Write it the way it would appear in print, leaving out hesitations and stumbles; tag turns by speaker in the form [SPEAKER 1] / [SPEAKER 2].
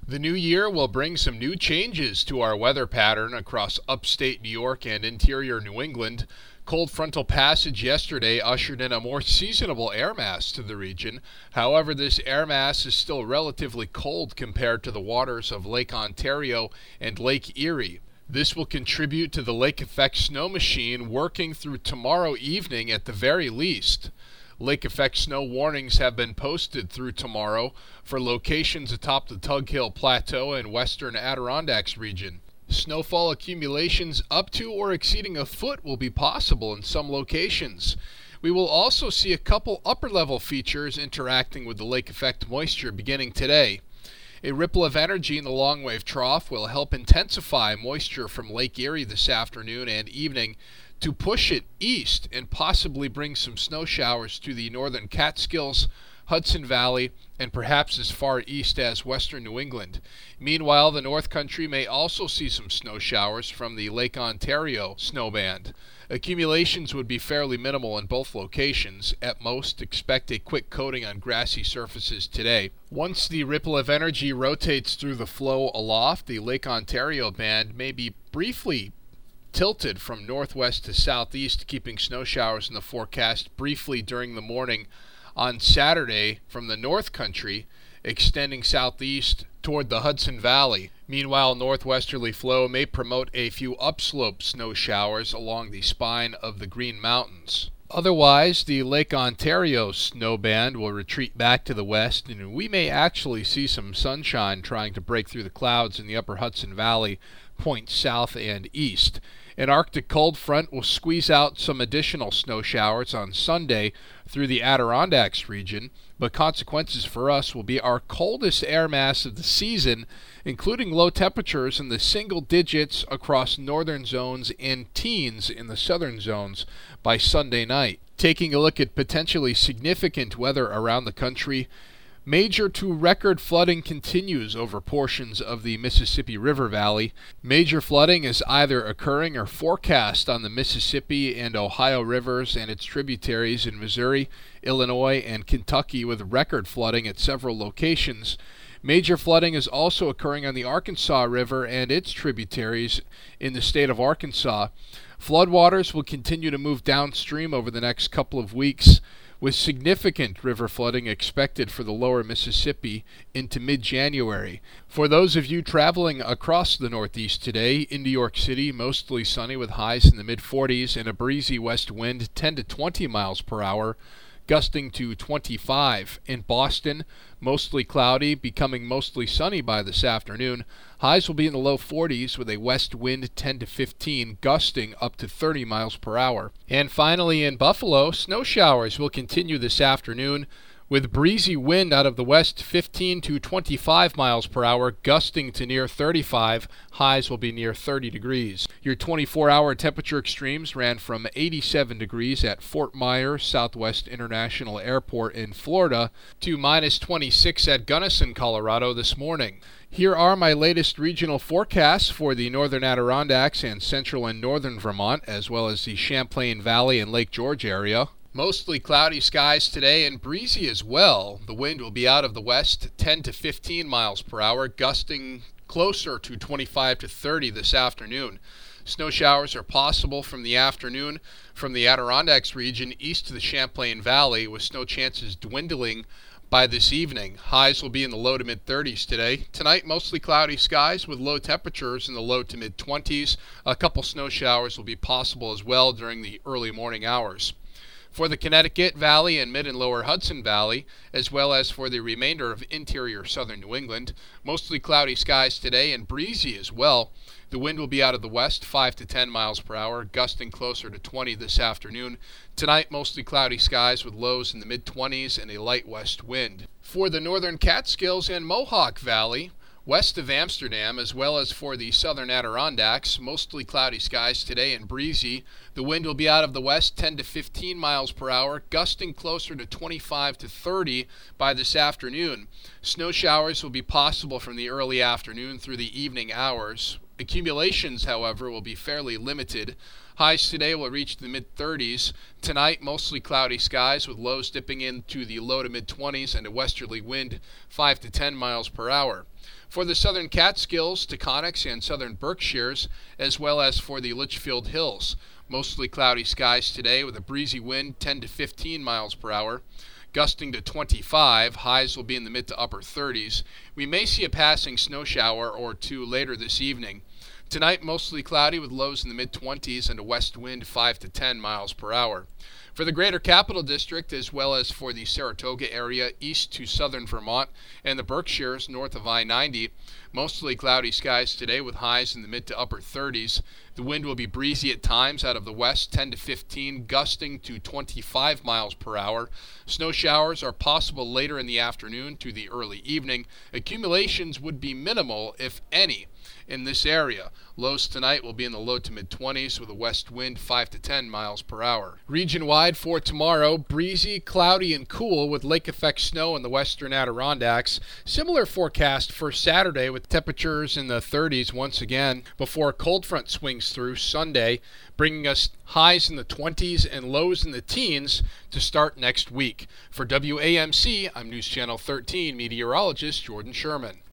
[SPEAKER 1] The new year will bring some new changes to our weather pattern across upstate New York and interior New England. Cold frontal passage yesterday ushered in a more seasonable air mass to the region. However, this air mass is still relatively cold compared to the waters of Lake Ontario and Lake Erie. This will contribute to the lake effect snow machine working through tomorrow evening at the very least. Lake effect snow warnings have been posted through tomorrow for locations atop the Tug Hill Plateau and western Adirondacks region. Snowfall accumulations up to or exceeding a foot will be possible in some locations. We will also see a couple upper-level features interacting with the lake effect moisture beginning today. A ripple of energy in the long-wave trough will help intensify moisture from Lake Erie this afternoon and evening to push it east and possibly bring some snow showers to the northern Catskills, Hudson Valley, and perhaps as far east as western New England. Meanwhile, the North Country may also see some snow showers from the Lake Ontario snow band. Accumulations would be fairly minimal in both locations. At most, expect a quick coating on grassy surfaces today. Once the ripple of energy rotates through the flow aloft, the Lake Ontario band may be briefly tilted from northwest to southeast, keeping snow showers in the forecast briefly during the morning on Saturday from the North Country, extending southeast toward the Hudson Valley. Meanwhile, northwesterly flow may promote a few upslope snow showers along the spine of the Green Mountains. Otherwise, the Lake Ontario snow band will retreat back to the west, and we may actually see some sunshine trying to break through the clouds in the upper Hudson Valley, points south and east. An Arctic cold front will squeeze out some additional snow showers on Sunday through the Adirondacks region, but consequences for us will be our coldest air mass of the season, including low temperatures in the single digits across northern zones and teens in the southern zones by Sunday night. Taking a look at potentially significant weather around the country, major to record flooding continues over portions of the Mississippi River Valley. Major flooding is either occurring or forecast on the Mississippi and Ohio rivers and its tributaries in Missouri, Illinois, and Kentucky, with record flooding at several locations. Major flooding is also occurring on the Arkansas River and its tributaries in the state of Arkansas. Floodwaters will continue to move downstream over the next couple of weeks, with significant river flooding expected for the lower Mississippi into mid-January. For those of you traveling across the Northeast today, in New York City, mostly sunny with highs in the mid-40s and a breezy west wind 10 to 20 miles per hour, gusting to 25. In Boston, mostly cloudy, becoming mostly sunny by this afternoon. Highs will be in the low 40s with a west wind 10 to 15, gusting up to 30 miles per hour. And finally in Buffalo, snow showers will continue this afternoon with breezy wind out of the west 15 to 25 miles per hour, gusting to near 35. Highs will be near 30 degrees. Your 24-hour temperature extremes ran from 87 degrees at Fort Myers Southwest International Airport in Florida to minus 26 at Gunnison, Colorado this morning. Here are my latest regional forecasts for the northern Adirondacks and central and northern Vermont, as well as the Champlain Valley and Lake George area. Mostly cloudy skies today and breezy as well. The wind will be out of the west 10 to 15 miles per hour, gusting closer to 25 to 30 this afternoon. Snow showers are possible from the afternoon from the Adirondacks region east to the Champlain Valley, with snow chances dwindling by this evening. Highs will be in the low to mid-30s today. Tonight, mostly cloudy skies with low temperatures in the low to mid-20s. A couple snow showers will be possible as well during the early morning hours. For the Connecticut Valley and mid and lower Hudson Valley, as well as for the remainder of interior southern New England, mostly cloudy skies today and breezy as well. The wind will be out of the west 5 to 10 miles per hour, gusting closer to 20 this afternoon. Tonight, mostly cloudy skies with lows in the mid-20s and a light west wind. For the northern Catskills and Mohawk Valley, west of Amsterdam, as well as for the southern Adirondacks, mostly cloudy skies today and breezy. The wind will be out of the west 10 to 15 miles per hour, gusting closer to 25 to 30 by this afternoon. Snow showers will be possible from the early afternoon through the evening hours, Accumulations, however, will be fairly limited. Highs today will reach the mid-30s. Tonight, mostly cloudy skies with lows dipping into the low to mid-20s and a westerly wind 5 to 10 miles per hour. For the southern Catskills, Taconics, and southern Berkshires, as well as for the Litchfield Hills, mostly cloudy skies today with a breezy wind 10 to 15 miles per hour. Gusting to 25, highs will be in the mid to upper 30s. We may see a passing snow shower or two later this evening. Tonight, mostly cloudy with lows in the mid-20s and a west wind 5 to 10 miles per hour. For the Greater Capital District, as well as for the Saratoga area east to southern Vermont and the Berkshires north of I-90, mostly cloudy skies today with highs in the mid to upper 30s. The wind will be breezy at times out of the west, 10 to 15, gusting to 25 miles per hour. Snow showers are possible later in the afternoon to the early evening. Accumulations would be minimal, if any, in this area. Lows tonight will be in the low to mid-20s with a west wind 5 to 10 miles per hour. Region-wide for tomorrow, breezy, cloudy, and cool with lake effect snow in the western Adirondacks. Similar forecast for Saturday with temperatures in the 30s once again before a cold front swings through Sunday, bringing us highs in the 20s and lows in the teens to start next week. For WAMC, I'm News Channel 13 meteorologist Jordan Sherman.